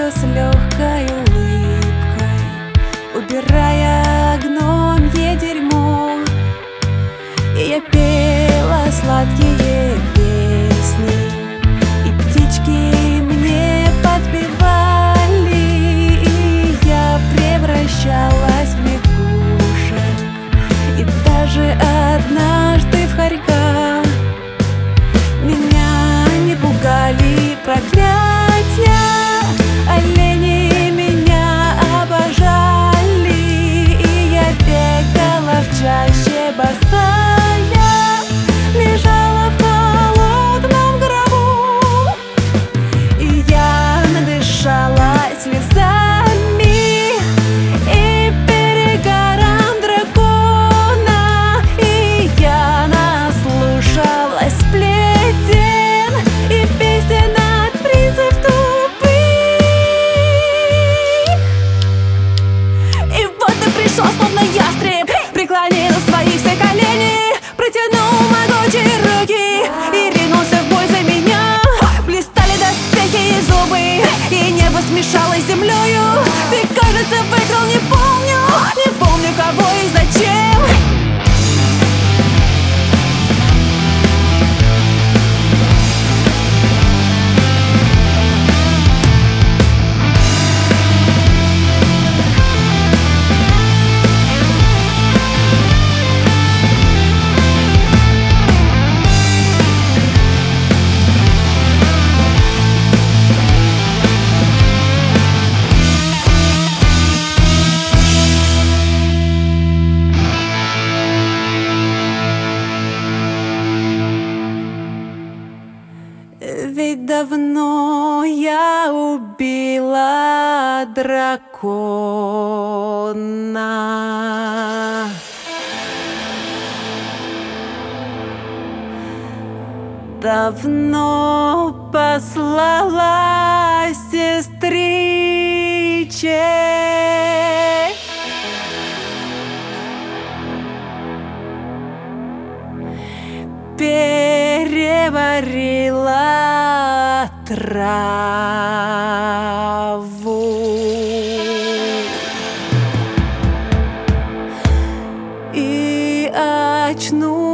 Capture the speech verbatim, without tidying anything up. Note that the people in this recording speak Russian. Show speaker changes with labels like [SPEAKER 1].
[SPEAKER 1] все с легкой улыбкой, убирая гномье дерьмо. И я пела сладкие песни, и птички мне подпевали, и я превращалась в лягушек, и даже однажды в хорька. Меня не пугали проклятия, олени меня обожали, и я бегала в чаще босая, лежала в холодном гробу, и я надышалась слезами и перегаром дракона, и я наслушалась сплетен и песен от принцев тупых. И вот ты пришел, словно ястреб, преклонил свои все колени, протянул могучие руки и ринулся в бой за меня. Блистали доспехи и зубы, и небо смешалось с землею. Ты, кажется, выиграл, не помню, не помню кого и зачем. Ведь давно я убила дракона. Давно послала сестричек, переварила траву и очнулась